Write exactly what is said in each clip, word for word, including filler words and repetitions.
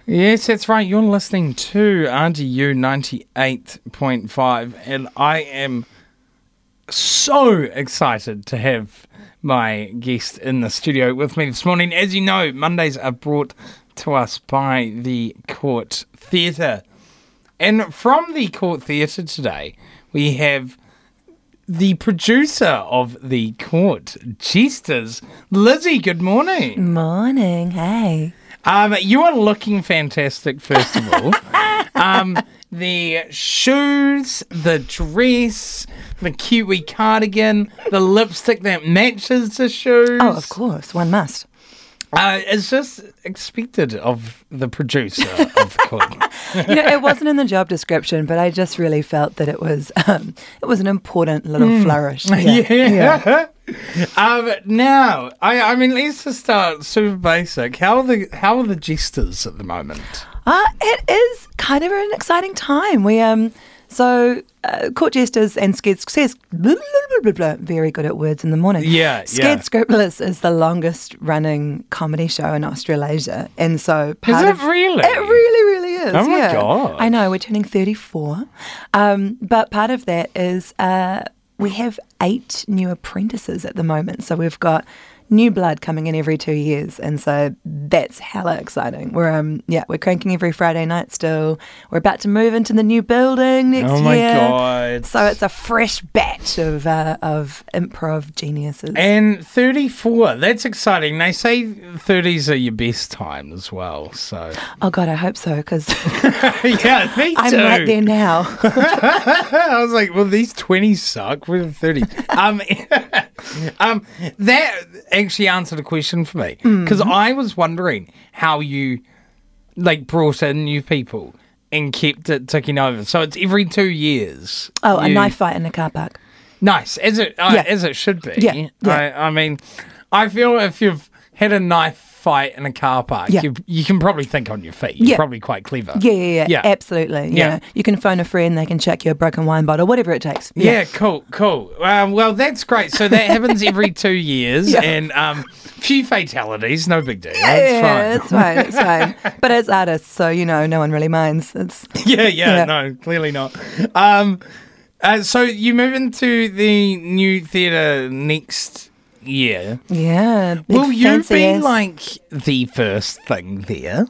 Yes, that's right. You're listening to R G U ninety-eight point five, and I am so excited to have my guest in the studio with me this morning. As you know, Mondays are brought to us by the Court Theatre. And from the Court Theatre today, we have the producer of the Court Jesters, Lizzie. Good morning. Morning, hey. Um, you are looking fantastic, first of all. um, the shoes, the dress, the cute wee cardigan, the lipstick that matches the shoes. Oh, of course, one must. Uh, it's just expected of the producer of Court. You know, it wasn't in the job description, but I just really felt that it was um, it was an important little mm. flourish. Yeah. yeah. yeah. um, now, I, I mean, let's just start super basic. How are the how are the jesters at the moment? Uh, it is kind of an exciting time. We um. So, uh, Court Jesters and Scared Scared blah, blah, blah, blah, very good at words in the morning. Yeah, Scared yeah. Scriptless is the longest running comedy show in Australasia, and so part is it of, really? It really, really is. Oh my yeah. god! I know we're turning thirty-four, um, but part of that is uh, we have eight new apprentices at the moment. So we've got new blood coming in every two years, and so that's hella exciting. We're um yeah we're cranking every Friday night still. We're about to move into the new building next year. Oh my year. god! So it's a fresh batch of uh, of improv geniuses. And thirty-four, that's exciting. They say thirties are your best time as well. So oh god, I hope so, because yeah, me too. I'm right there now. I was like, well, these twenties suck. We're the thirties. um, um, that actually answered a question for me, because mm-hmm. I was wondering how you like brought in new people and kept it ticking over. So it's every two years. Oh, you... a knife fight in a car park. Nice, as it uh, yeah. as it should be. Yeah, yeah. I, I mean, I feel if you've had a knife fight in a car park, yeah. you you can probably think on your feet. You're yeah. probably quite clever. Yeah, yeah, yeah, yeah. absolutely. Yeah. yeah, you can phone a friend, they can check your broken wine bottle, whatever it takes. Yeah, yeah cool, cool. Um, well, that's great. So that happens every two years, yeah. and um, few fatalities, no big deal. Yeah, it's yeah, fine. it's fine, it's fine. But as artists, so you know, no one really minds. It's yeah, yeah, yeah, no, clearly not. Um, uh, so you move into the new theatre next year. Yeah. Will you be ass. like the first thing there?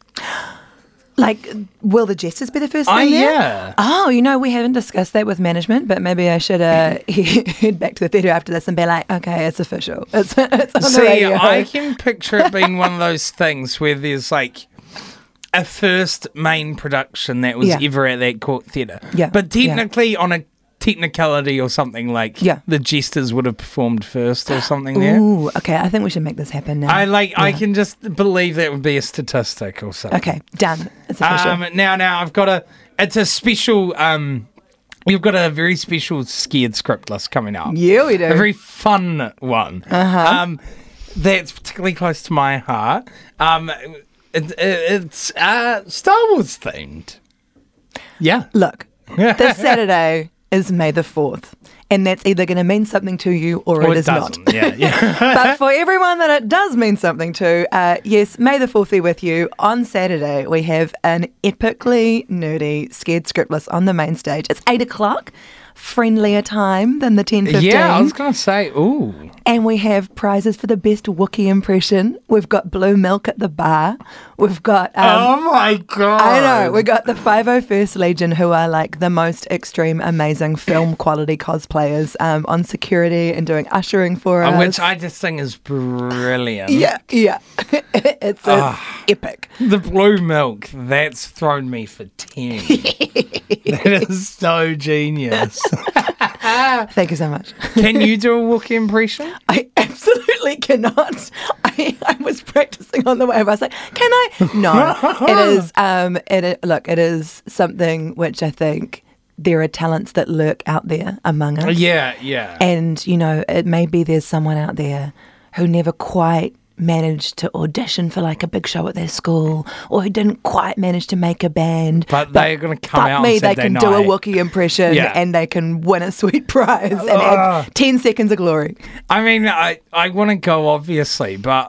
Like, will the Jesters be the first Oh, thing there? yeah. Oh, you know, we haven't discussed that with management, but maybe I should uh, head back to the theatre after this and be like, okay, it's official. It's, it's on the See, radio. I can picture it being one of those things where there's like a first main production that was yeah. ever at that Court Theatre. Yeah. But technically, yeah. on a technicality or something, like yeah. the Jesters would have performed first or something there. Ooh, okay. I think we should make this happen now. I like. Yeah. I can just believe that would be a statistic or something. Okay, done. It's official. Um, now, now I've got a. It's a special. Um, we've got a very special Scared Script list coming up. Yeah, we do. A very fun one. Uh-huh. Um, that's particularly close to my heart. Um, it, it, it's uh, Star Wars themed. Yeah. Look, this Saturday is May the fourth, and that's either going to mean something to you or, or it it is doesn't. not. Yeah, yeah. But for everyone that it does mean something to, uh, yes, May the fourth be with you. On Saturday, we have an epically nerdy Scared Scriptless on the main stage. It's eight o'clock, friendlier time than the ten fifteen. Yeah, I was going to say, ooh. And we have prizes for the best Wookiee impression. We've got blue milk at the bar. We've got... Um, oh, my God. I know. We've got the five oh first Legion, who are like the most extreme, amazing film quality cosplayers um, on security and doing ushering for us. Which I just think is brilliant. Yeah, yeah. it's it's oh, epic. The blue milk, that's thrown me for ten. That is so genius. Thank you so much. Can you do a Wookiee impression? I absolutely cannot. I, I was practicing on the way. I was like, can I? No. It is, um, it, look, it is something which I think there are talents that lurk out there among us. Yeah, yeah. And, you know, it may be there's someone out there who never quite managed to audition for like a big show at their school, or who didn't quite manage to make a band. But, but they're going to come out me, on Saturday they can night. do a Wookiee impression yeah. and they can win a sweet prize and uh, have ten seconds of glory. I mean, I, I want to go obviously, but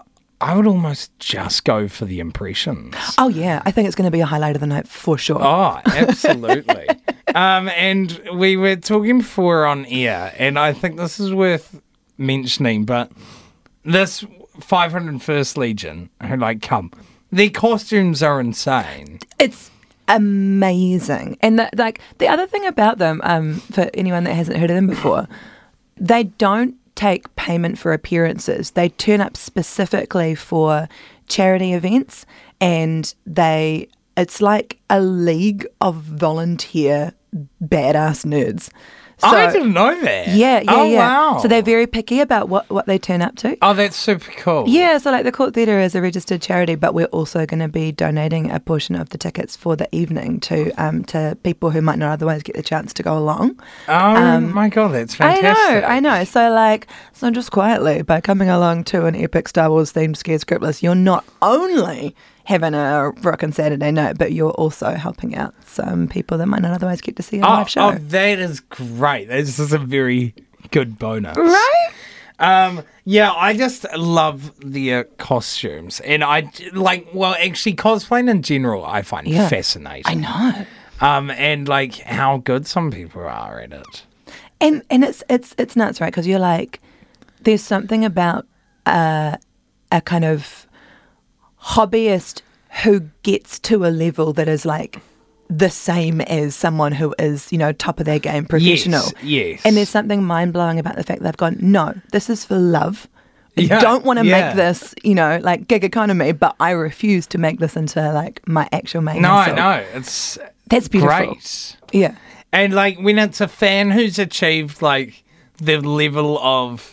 I would almost just go for the impressions. Oh, yeah. I think it's going to be a highlight of the night for sure. Oh, absolutely. um, and we were talking before on air, and I think this is worth mentioning, but this five hundred first Legion, who like come, their costumes are insane. It's amazing. And the, like the other thing about them, um, for anyone that hasn't heard of them before, they don't take payment for appearances. They turn up specifically for charity events, and they it's like a league of volunteer badass nerds. So, I didn't know that. Yeah, yeah, oh, yeah. wow. So they're very picky about what, what they turn up to. Oh, that's super cool. Yeah, so like the Court Theatre is a registered charity, but we're also going to be donating a portion of the tickets for the evening to um to people who might not otherwise get the chance to go along. Oh Um, my god, that's fantastic. I know, I know. So like, so just quietly, by coming along to an epic Star Wars themed Scared Scriptless, you're not only having a rockin' Saturday night, but you're also helping out some people that might not otherwise get to see a Oh, live show. oh, that is great. This is a very good bonus. Right? Um, yeah, I just love their costumes. And I, like, well, actually, cosplaying in general, I find Yeah. fascinating. I know. Um, and, like, how good some people are at it. And and it's it's it's nuts, right? Because you're like, there's something about uh, a kind of hobbyist who gets to a level that is like the same as someone who is, you know, top of their game, professional. Yes, yes. And there's something mind blowing about the fact that they've gone, no, this is for love. I Yeah, don't want to yeah. make this, you know, like gig economy, but I refuse to make this into like my actual main No, I hustle. know. It's That's beautiful. great. Yeah. And, like, when it's a fan who's achieved, like, the level of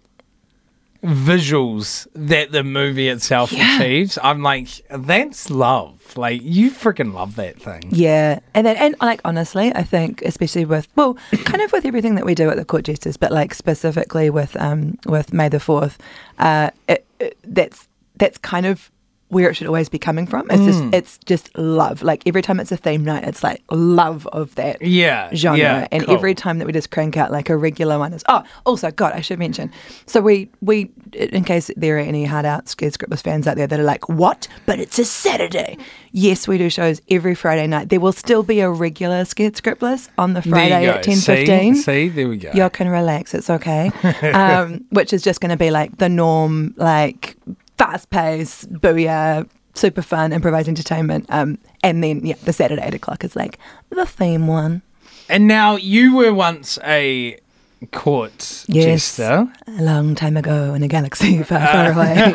visuals that the movie itself Yeah. achieves, I'm like, that's love. Like, you freaking love that thing. Yeah, and then and like honestly, I think especially with well, kind of with everything that we do at the Court Jesters, but like specifically with um with May the Fourth, uh, it, it, that's that's kind of where it should always be coming from. It's just it's just love. Like every time it's a theme night, it's like love of that Yeah. genre. yeah, and cool. every time that we just crank out like a regular one is oh also God I should mention so we we in case there are any hard out Scared Scriptless fans out there that are like what but it's a Saturday, yes we do shows every Friday night. There will still be a regular Scared Scriptless on the There Friday you go. at ten See? fifteen. See, there we go. You can relax, it's okay. um, which is just going to be like the norm, like fast paced booyah, super fun improvised entertainment. Um, and then yeah, the Saturday eight o'clock is like the theme one. And now you were once a court Yes. jester. A long time ago in a galaxy far, far away.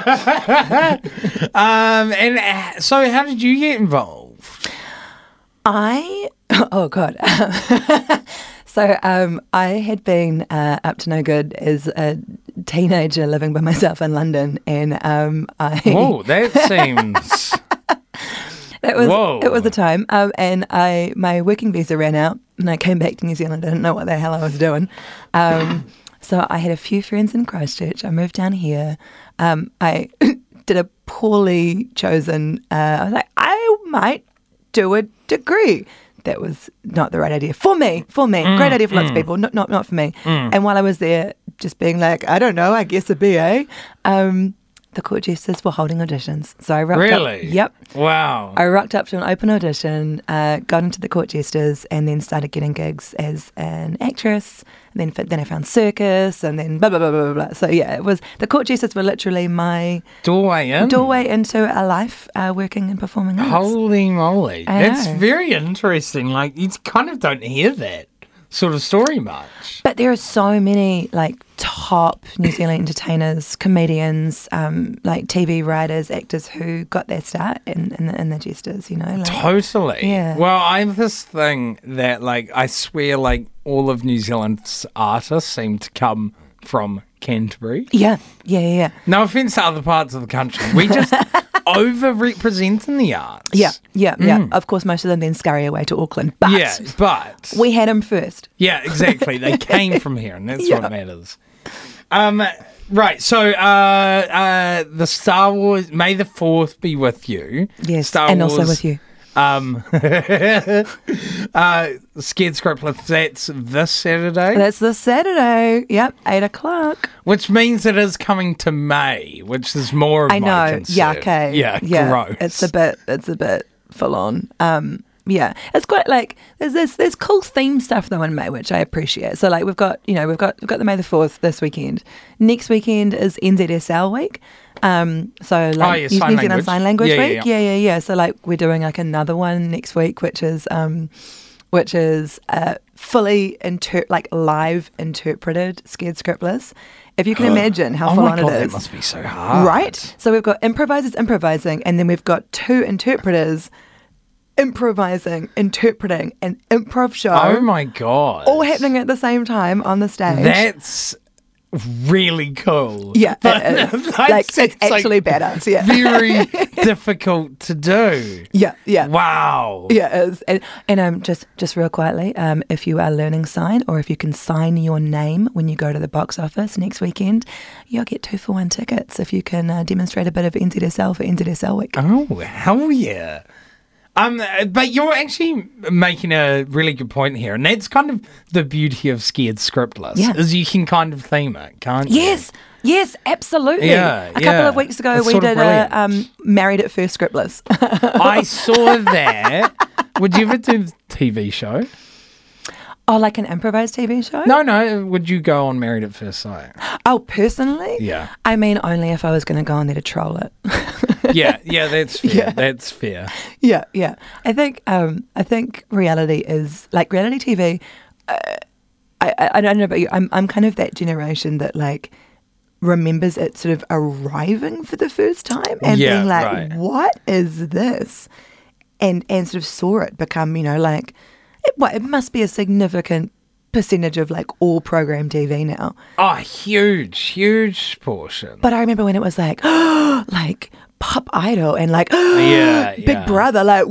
Um, and uh, so how did you get involved? I, oh God. So um, I had been uh, up to no good as a teenager living by myself in London, and um, I Whoa, that seems... it was Whoa. it was the time, um, and I my working visa ran out, and I came back to New Zealand. I didn't know what the hell I was doing. Um, so I had a few friends in Christchurch. I moved down here. Um, I did a poorly chosen. Uh, I was like, I might do a degree. That was not the right idea for me. For me, Mm, great idea for lots of people, not not not for me. And while I was there, just being like, I don't know, I guess a B A. Um, the Court Jesters were holding auditions, so I rocked Really? up. Yep. Wow. I rocked up to an open audition, uh, got into the Court Jesters, and then started getting gigs as an actress. And then, f- then I found circus, and then blah blah blah blah blah. So yeah, it was the Court Jesters were literally my Doorway in. doorway into a life uh, working and performing arts. Holy moly. I That's know. very interesting. Like, you kind of don't hear that sort of story much. But there are so many like top New Zealand entertainers, comedians, um, like T V writers, actors who got their start in in the, in the Jesters. You know, like, Totally. Yeah. Well, I have this thing that, like, I swear, like, all of New Zealand's artists seem to come from Canterbury. yeah, yeah, yeah, yeah. No offense to other parts of the country. We just over-represent in the arts. Yeah, yeah, yeah. Of course, most of them then scurry away to Auckland, but Mm. Yeah, but... we had them first. Yeah, exactly. They came from here, and that's Yeah. what matters. Um, right, so uh, uh, the Star Wars... May the fourth be with you. Yes, Star and Wars, also with you. Um, Uh, Scared Scriptless, that's this Saturday. That's this Saturday. Yep, eight o'clock. Which means it is coming to May, which is more of I my know. concern. Yeah, okay. Yeah, yeah. gross. It's a bit. It's a bit full on. Um, yeah, it's quite like there's this there's cool theme stuff though in May, which I appreciate. So like we've got you know we've got we've got the May the fourth this weekend. Next weekend is N Z S L week. Um, so like Oh, yeah, New sign Zealand language. Sign Language Yeah, yeah, Week. yeah. Yeah, yeah, yeah. So like we're doing like another one next week, which is um, which is uh, fully inter- like live interpreted Scared Scriptless. If you can imagine how Oh full my on God, it that is. must be so hard. Right? So we've got improvisers improvising, and then we've got two interpreters improvising, interpreting an improv show. Oh my God. All happening at the same time on the stage. That's really cool. yeah, But it is. that like it's sounds like actually badass. Yeah, very difficult to do. yeah, yeah. Wow. Yeah, it is. And, and um, just just real quietly, um, if you are learning sign, or if you can sign your name when you go to the box office next weekend, you'll get two for one tickets if you can uh, demonstrate a bit of N Z S L for N Z S L week. Oh, hell yeah. Um, but you're actually making a really good point here, and that's kind of the beauty of Scared Scriptless, Yeah. is you can kind of theme it, can't you? Yes, yes, absolutely. Yeah, a couple yeah. of weeks ago, It's we sort of did a brilliant. um, Married at First Scriptless. I saw that. Would you ever do a T V show? Oh, like an improvised T V show? No, no. Would you go on Married at First Sight? Oh, personally? Yeah. I mean, only if I was going to go on there to troll it. Yeah, yeah, that's fair. Yeah. That's fair. yeah, yeah. I think, um, I think reality is like reality T V. Uh, I, I, I don't know about you. I'm, I'm kind of that generation that like remembers it sort of arriving for the first time and Yeah, being like, right. "What is this?" And and sort of saw it become, you know, like it, what it must be a significant percentage of like all program T V now. Oh, huge, huge portion. But I remember when it was like, like Pop Idol and like, Yeah, Big yeah. Brother, like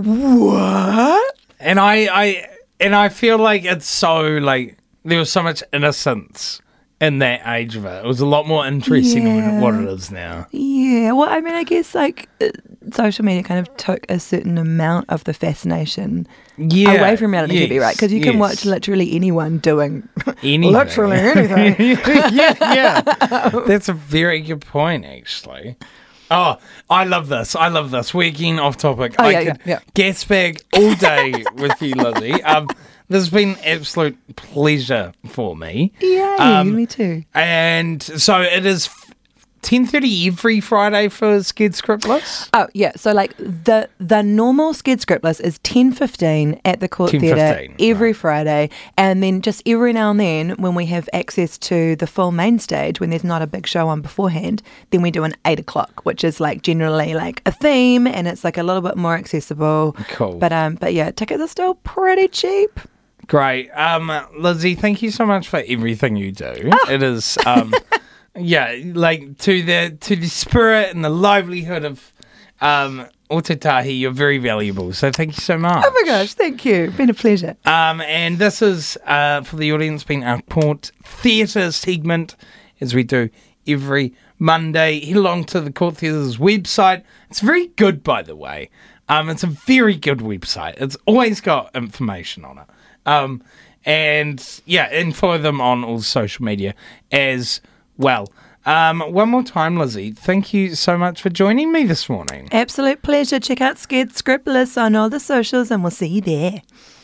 what? And I, I, and I feel like it's so like there was so much innocence in that age of it. It was a lot more interesting Yeah. than what it is now. Yeah, well, I mean, I guess like uh, social media kind of took a certain amount of the fascination Yeah, away from reality T V, yes, right? Because you can yes. watch literally anyone doing Anything. literally anything. yeah, yeah. That's a very good point, actually. Oh, I love this. I love this. We're getting off topic. Oh, I yeah, could yeah, yeah. gas bag all day with you, Lizzie. Um, this has been absolute pleasure for me. Yay, Um, me too. And so it is ten thirty every Friday for Scared Scriptless. Oh yeah, so like the the normal Scared Scriptless is ten fifteen at the Court ten Theatre fifteen, every right. Friday, and then just every now and then when we have access to the full main stage, when there's not a big show on beforehand, then we do an eight o'clock, which is like generally like a theme, and it's like a little bit more accessible. Cool. But um, but yeah, tickets are still pretty cheap. Great. Um, Lizzie, thank you so much for everything you do. It is, um, yeah, like to the to the spirit and the livelihood of um, Otatahi, you're very valuable. So thank you so much. Oh my gosh, thank you. Been a pleasure. Um, and this is, uh, for the audience, been our Court Theatre segment, as we do every Monday. Head along to the Court Theatre's website. It's very good, by the way. Um, it's a very good website. It's always got information on it. Um, and, yeah, and follow them on all social media as well. Um, one more time, Lizzie, thank you so much for joining me this morning. Absolute pleasure. Check out Scared Scriptless on all the socials, and we'll see you there.